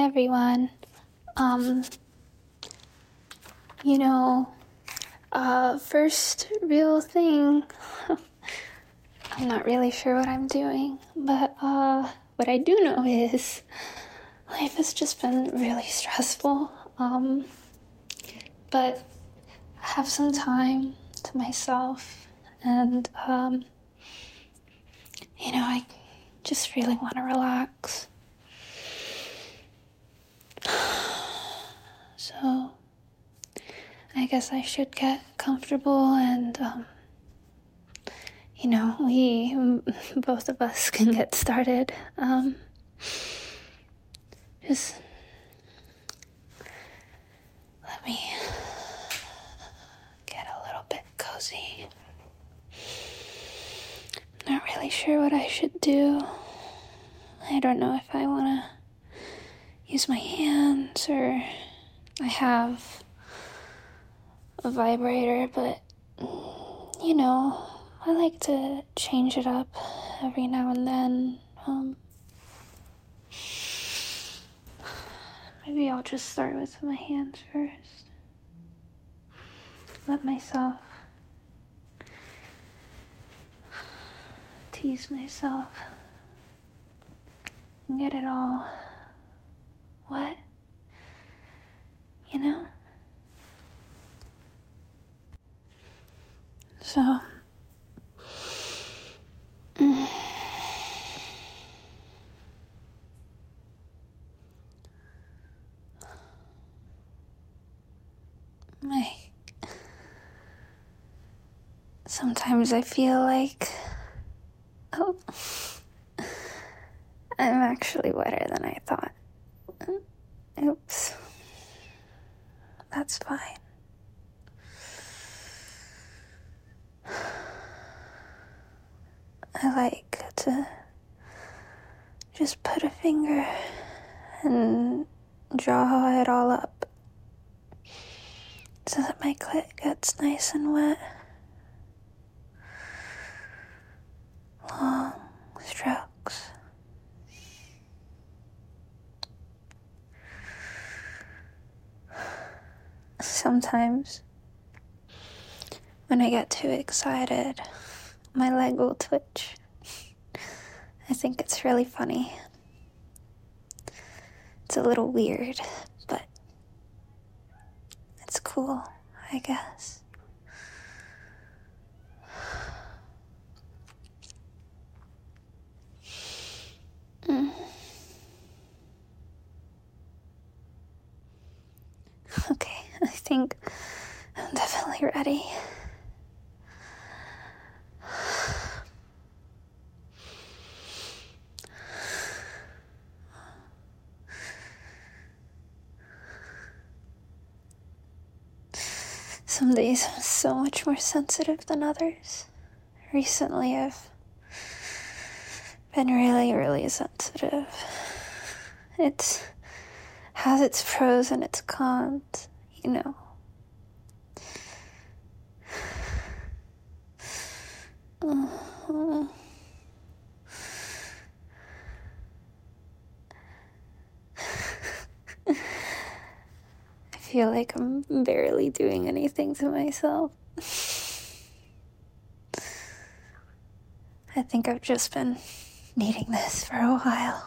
everyone. Um, you know, First real thing, I'm not really sure what I'm doing, but what I do know is life has just been really stressful. But I have some time to myself, and I just really want to relax. So I guess I should get comfortable and, we, both of us can get started. Just let me get a little bit cozy. Not really sure what I should do. I don't know if I want to use my hands or I have a vibrator, but I like to change it up every now and then. Maybe I'll just start with my hands first. Let myself tease myself and get it all wet, So, sometimes I feel like, I'm actually wetter than I thought. Oops. That's fine. I like to just put a finger and draw it all up so that my clit gets nice and wet. Long strokes. Sometimes, when I get too excited, my leg will twitch. I think it's really funny. It's a little weird, but it's cool, I guess. Okay, I think I'm definitely ready. Some days I'm so much more sensitive than others. Recently I've been really, really sensitive. It has its pros and its cons, I feel like I'm barely doing anything to myself. I think I've just been needing this for a while.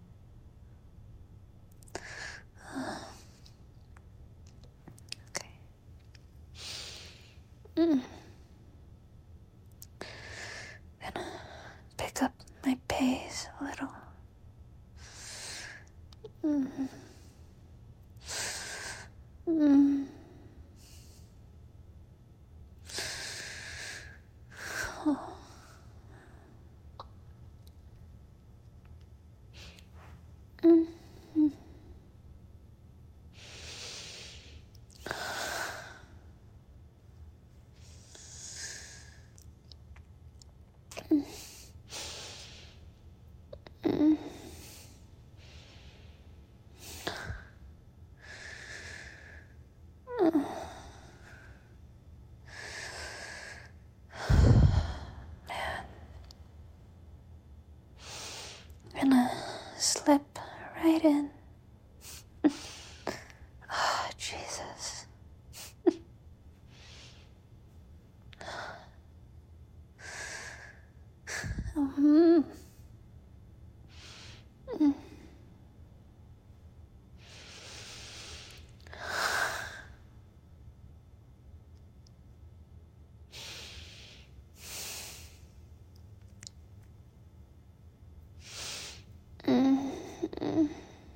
Okay. Gonna pick up my pace a little. Gonna slip right in. Oh, Jesus. Mm. Mm. Mm.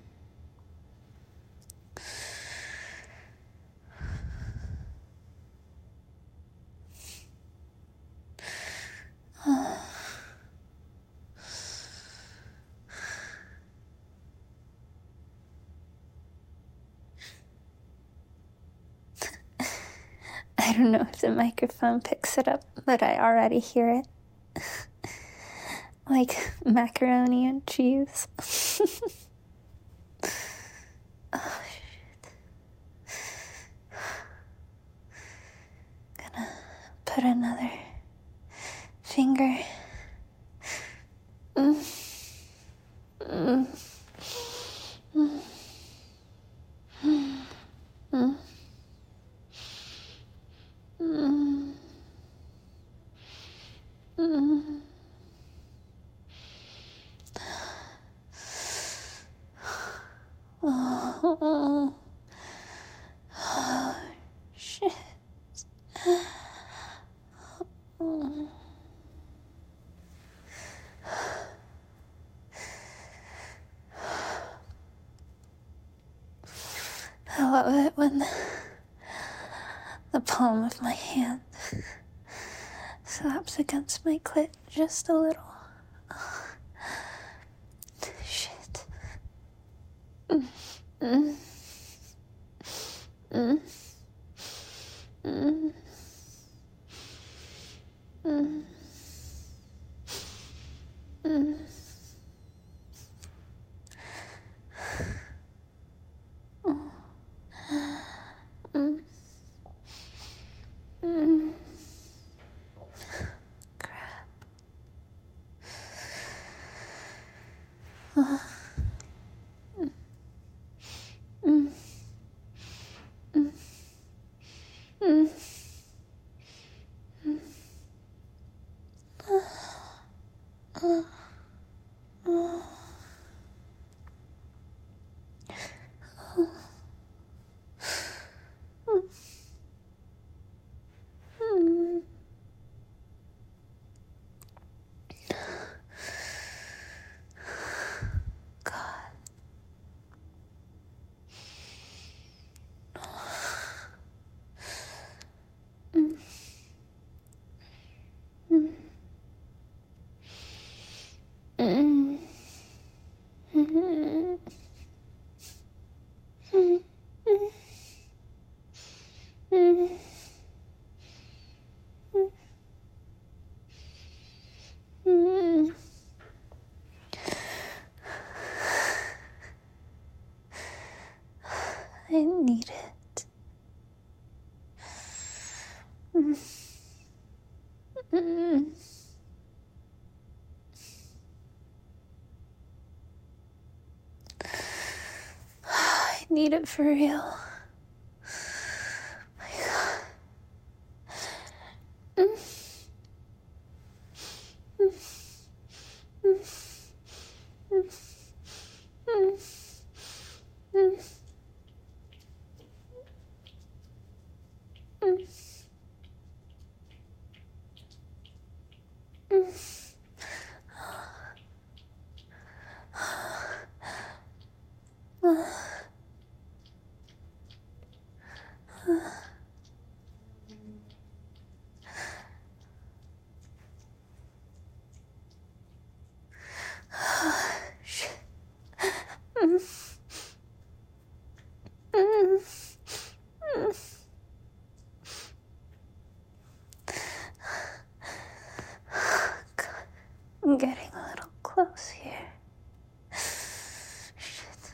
I don't know if the microphone picks it up, but I already hear it. Like macaroni and cheese. Oh, shit. Gonna put another finger. Mm. Mm. Mm. Mm. Mm. Mm. Oh, shit. Oh. I love it when the palm of my hand slaps against my clit just a little. Shit. Mm. Mm. Mm. Mm. Mm. Mm. Mm. Mm. Crap. Mm. Mm. Mm. Mm. God. Mm. Mm. Mm. Mm. Mm. Mm. Mm. I need it. Mm. Mm. I need it for real. My God. Mm. Mm. Mm. Mm. Mm. Mm. Mm. Mm. Shit. Mm. Mm. Mm. God. I'm getting a little close here. Shit.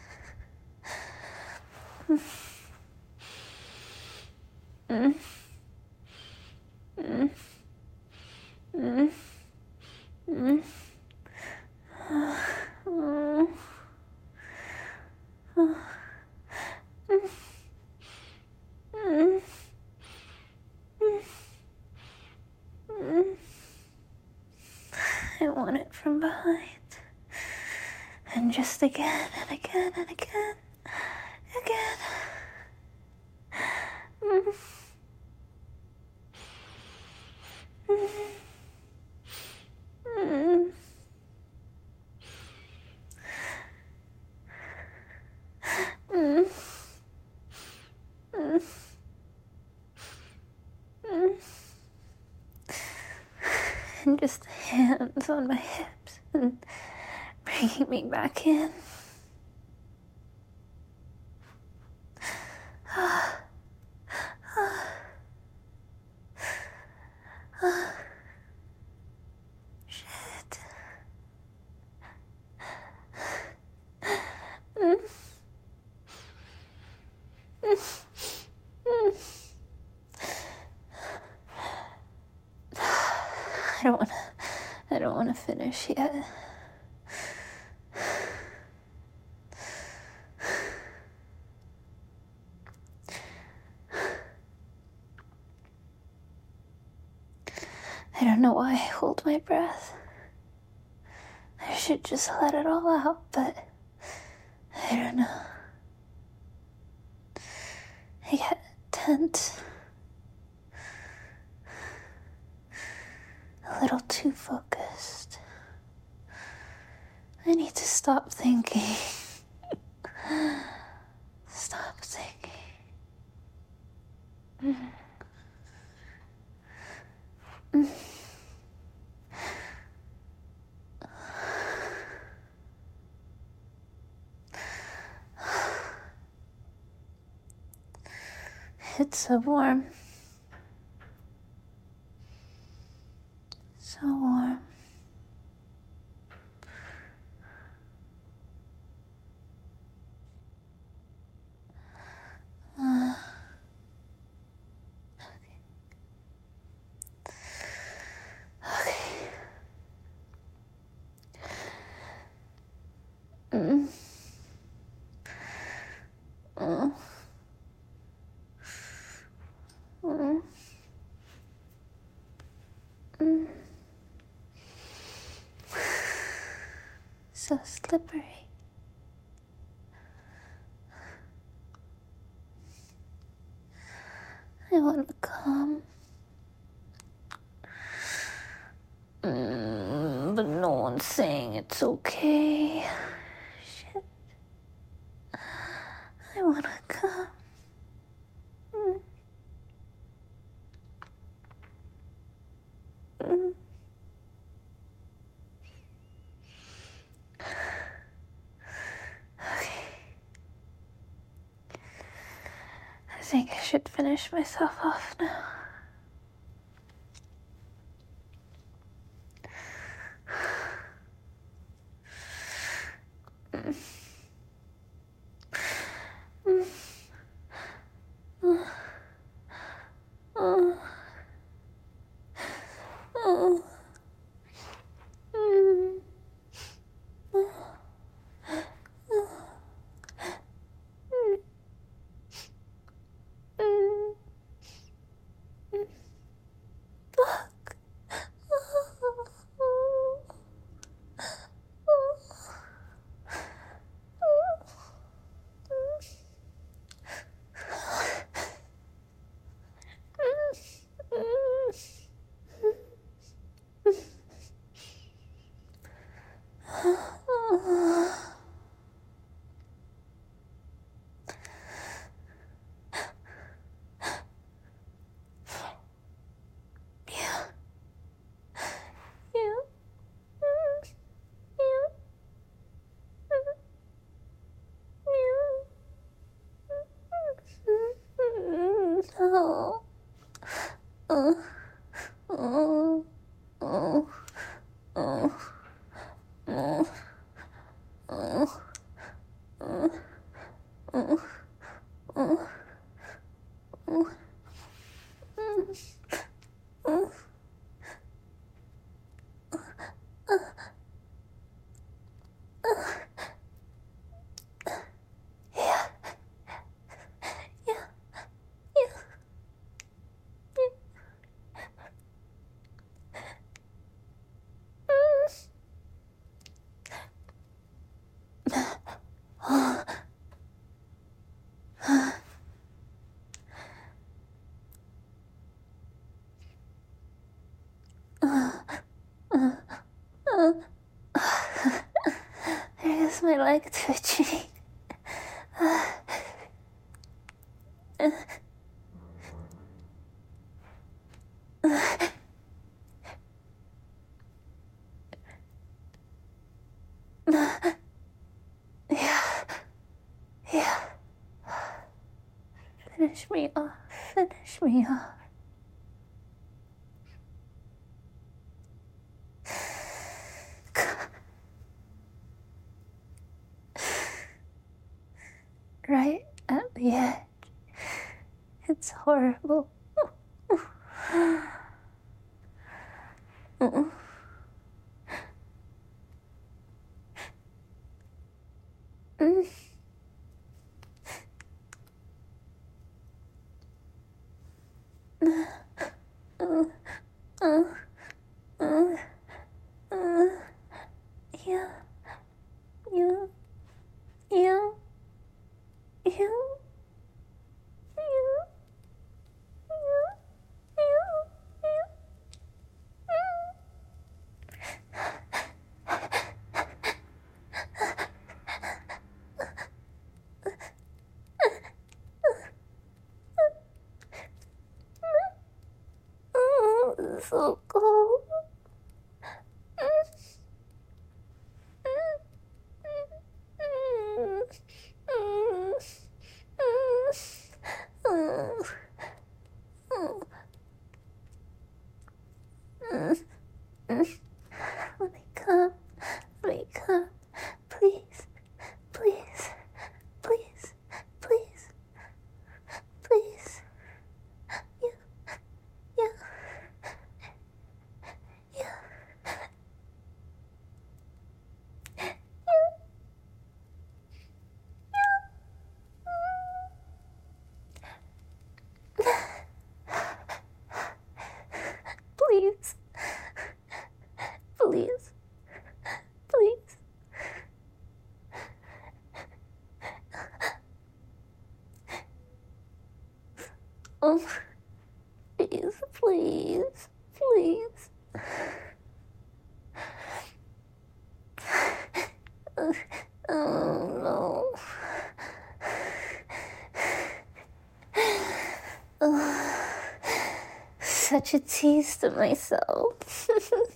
Mm. Mm. Mm. Mm. Mm. And just again and again and again. Again. Mm. Mm. Mm. Mm. Mm. Mm. And just hands on my hips and bringing me back in. Shit. Mm. Mm. Mm. I don't wanna finish yet. I don't know why I hold my breath. I should just let it all out, but I don't know. I get tense. A little too focused. I need to stop thinking. Stop thinking. Mm. Mm. It's so warm. So warm. Okay. Mm. Mm. Mm. Mm. So slippery. I want to come. But no one's saying it's okay. Shit. I want to come. Mm. Mm. Okay. I think I should finish myself off now. Mm. Mm. Mm. Mm. Mm. Mm. Mm. Mm. Fuck. my leg twitching? Yeah. Finish me off. Finish me off. Right at the edge. It's horrible. Yeah. Yeah. Yeah. Yeah. Oh, it's so cold. Wake up, wake up, please, please, please, please, please. Yeah, yeah, yeah, please, please, please. Oh, please, please, please. Oh no. Such a tease to myself.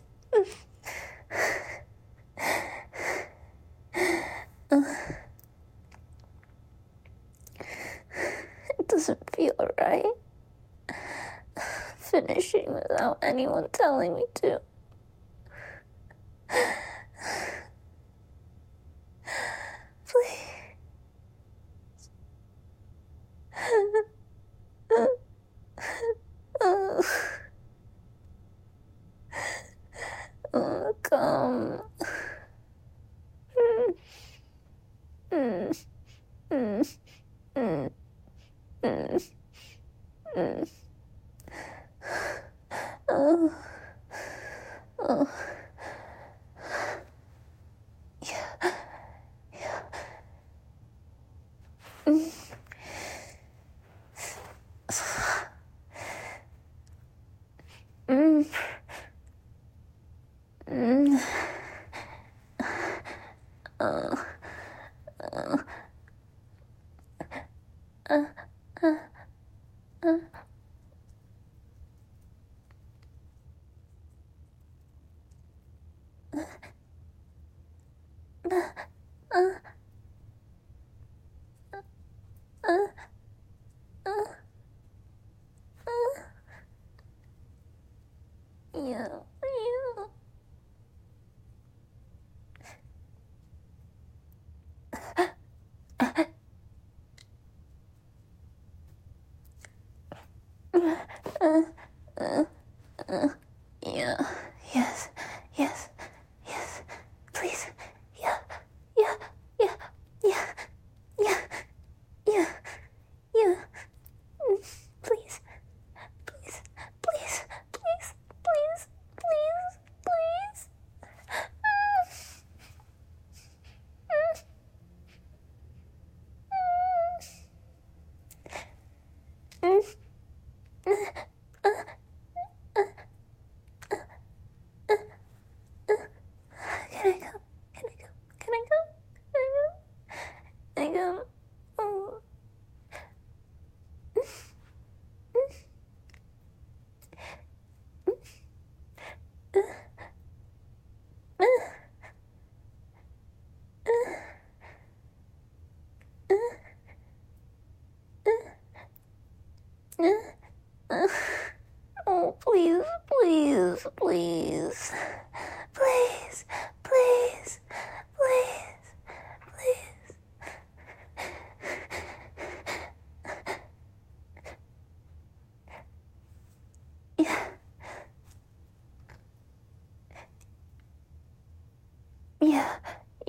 It doesn't feel right. Finishing without anyone telling me to. Please. Come. Yeah, yeah. Yeah, yes, yes, yes. Please. Yeah, yeah, yeah, yeah, yeah, yeah, yeah. Please, please, please, please, please, please, please.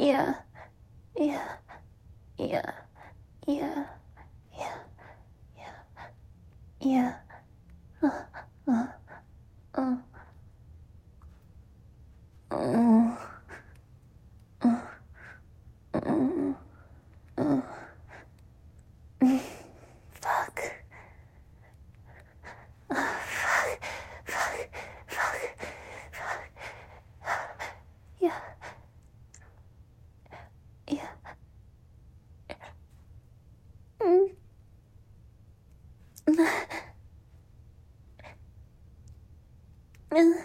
Yeah, yeah, yeah, yeah, yeah, yeah, uh, uh, uh, uh, uh, uh, fuck, fuck, fuck, fuck, yeah, yeah, mm, mm,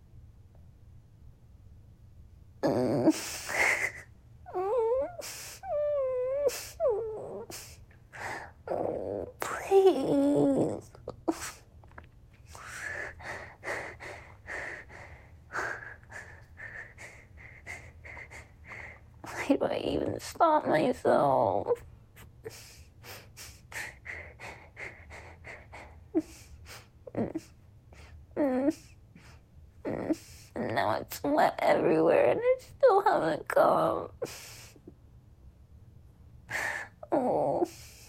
please. Why do I even stop myself? And now it's wet everywhere and I still haven't come. Oh.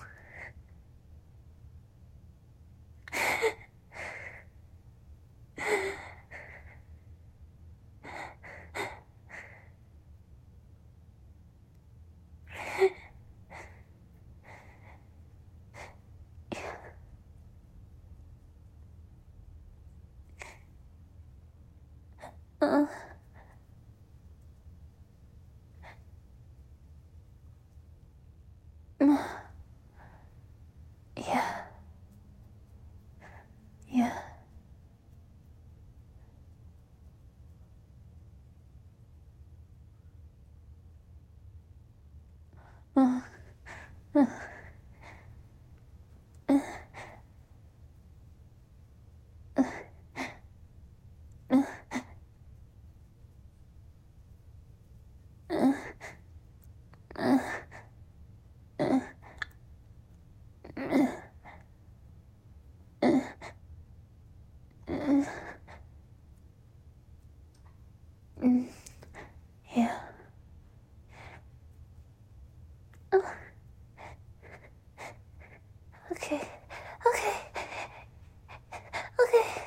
Uh, yeah. Yeah. Uh, uh, uh, uh, uh, uh, uh, yeah. Oh, okay. Okay. Okay.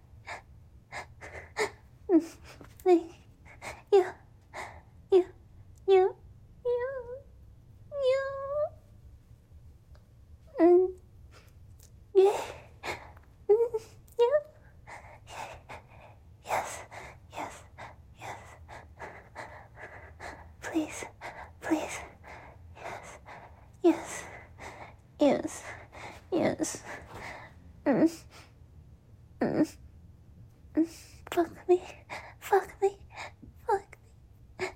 Thank you. You. You. You. You. Yeah. Yeah. Yes. Yes. Yes. Please. Please. Yes. Yes. Yes. Yes. Mm. Mm. Mm. Fuck me. Fuck me. Fuck me.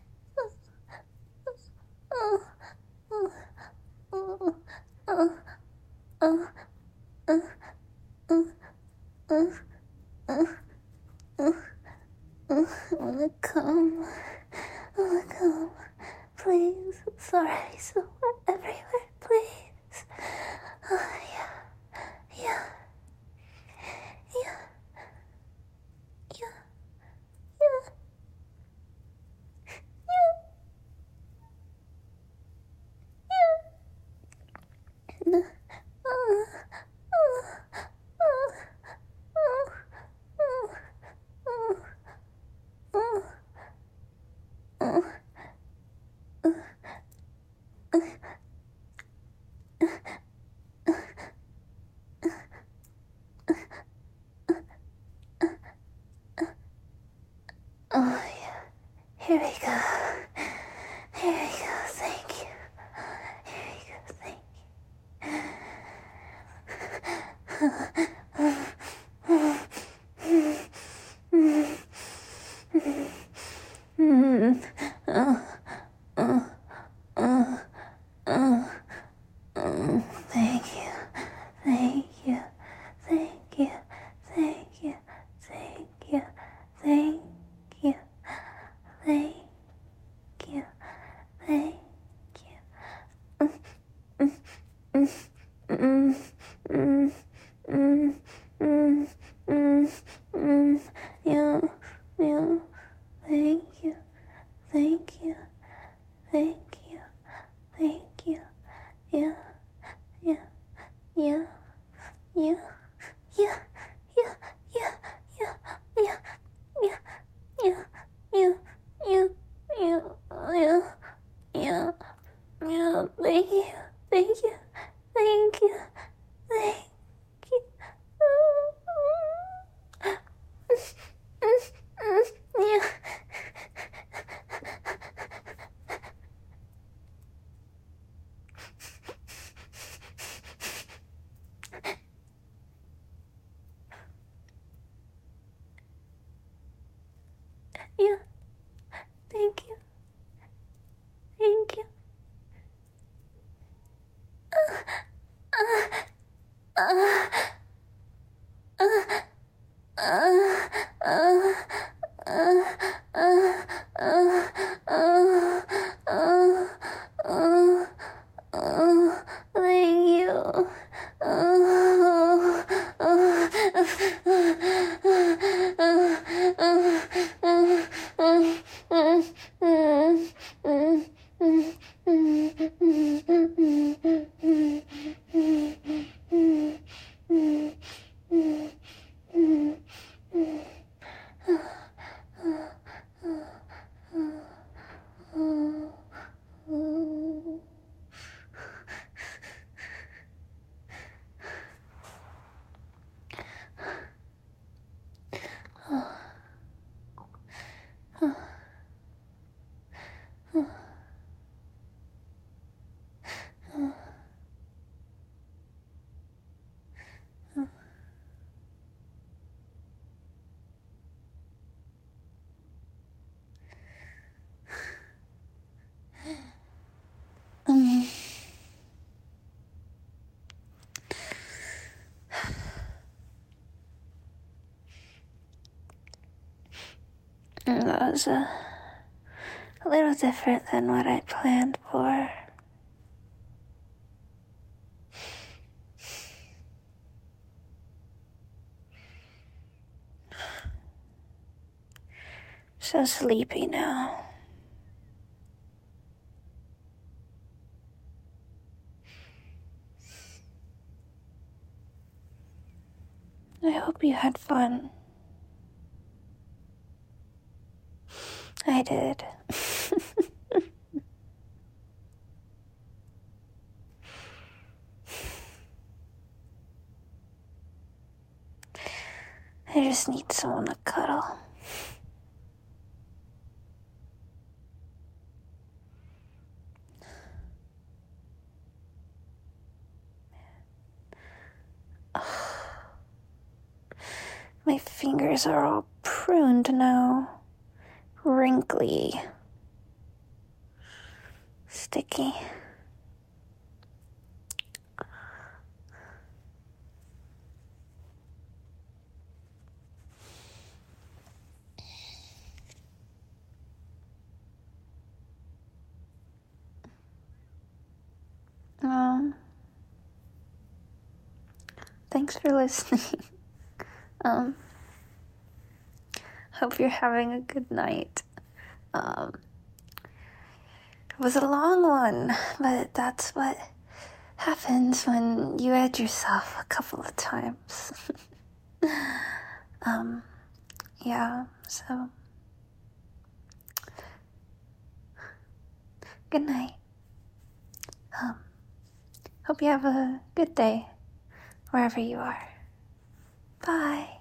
Oh. Oh. Oh. Oh. Oh. Oh. Oh. Oh. Oh. Oh. I wanna come. I wanna come. Please. Sorry, so wet everywhere. Please. Oh, yeah. Yeah. Yeah. Yeah. Yeah. Yeah. Yeah. Oh, yeah. Here we go. Here we go. Thank you. Here we go. Thank you. Thank you. Thank you. Thank you. Thank you. Thank you. Thank you. Thank you. Thank you. Mm, mm, mm, mm, mm, mm. Yeah, yeah. Thank you. Thank you. Yeah, thank you, thank you, thank you, thank you. Yeah. Yeah, thank you, thank you. Thank you. That was a little different than what I planned for. So sleepy now. I hope you had fun. I did. I just need someone to cuddle. My fingers are all pruned now. Wrinkly. Sticky. Thanks for listening. Hope you're having a good night. It was a long one, but that's what happens when you edge yourself a couple of times. Yeah, so good night. Hope you have a good day wherever you are. Bye.